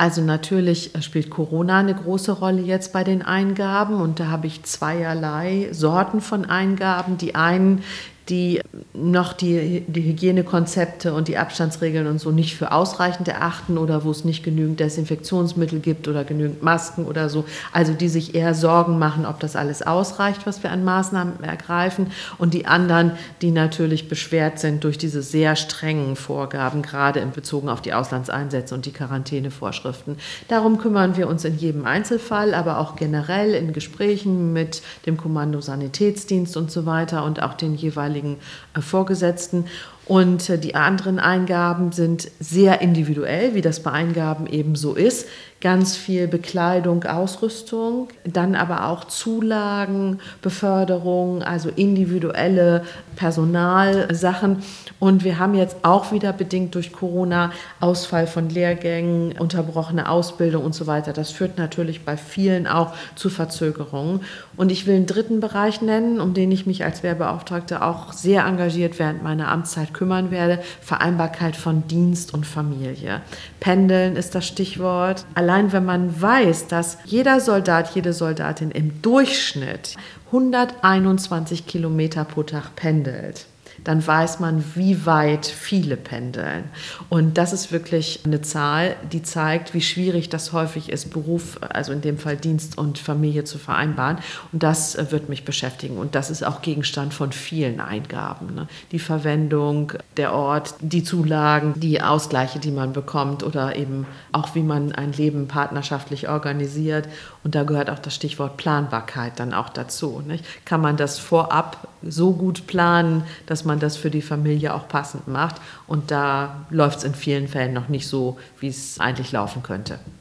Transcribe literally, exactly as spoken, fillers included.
Also natürlich spielt Corona eine große Rolle jetzt bei den Eingaben und da habe ich zweierlei Sorten von Eingaben. Die einen, die noch die, die Hygienekonzepte und die Abstandsregeln und so nicht für ausreichend erachten oder wo es nicht genügend Desinfektionsmittel gibt oder genügend Masken oder so. Also die sich eher Sorgen machen, ob das alles ausreicht, was wir an Maßnahmen ergreifen. Und die anderen, die natürlich beschwert sind durch diese sehr strengen Vorgaben, gerade in Bezug auf die Auslandseinsätze und die Quarantänevorschriften. Darum kümmern wir uns in jedem Einzelfall, aber auch generell in Gesprächen mit dem Kommando Sanitätsdienst und so weiter und auch den jeweiligen Vorgesetzten. Und die anderen Eingaben sind sehr individuell, wie das bei Eingaben eben so ist. Ganz viel Bekleidung, Ausrüstung, dann aber auch Zulagen, Beförderung, also individuelle Personalsachen. Und wir haben jetzt auch wieder bedingt durch Corona Ausfall von Lehrgängen, unterbrochene Ausbildung und so weiter. Das führt natürlich bei vielen auch zu Verzögerungen. Und ich will einen dritten Bereich nennen, um den ich mich als Wehrbeauftragte auch sehr engagiert während meiner Amtszeit kümmern werde. Vereinbarkeit von Dienst und Familie. Pendeln ist das Stichwort. Allein wenn man weiß, dass jeder Soldat, jede Soldatin im Durchschnitt hunderteinundzwanzig Kilometer pro Tag pendelt, dann weiß man, wie weit viele pendeln. Und das ist wirklich eine Zahl, die zeigt, wie schwierig das häufig ist, Beruf, also in dem Fall Dienst und Familie zu vereinbaren. Und das wird mich beschäftigen. Und das ist auch Gegenstand von vielen Eingaben. Ne? Die Verwendung, der Ort, die Zulagen, die Ausgleiche, die man bekommt oder eben auch, wie man ein Leben partnerschaftlich organisiert. Und da gehört auch das Stichwort Planbarkeit dann auch dazu. Nicht? Kann man das vorab so gut planen, dass man das für die Familie auch passend macht. Und da läuft es in vielen Fällen noch nicht so, wie es eigentlich laufen könnte.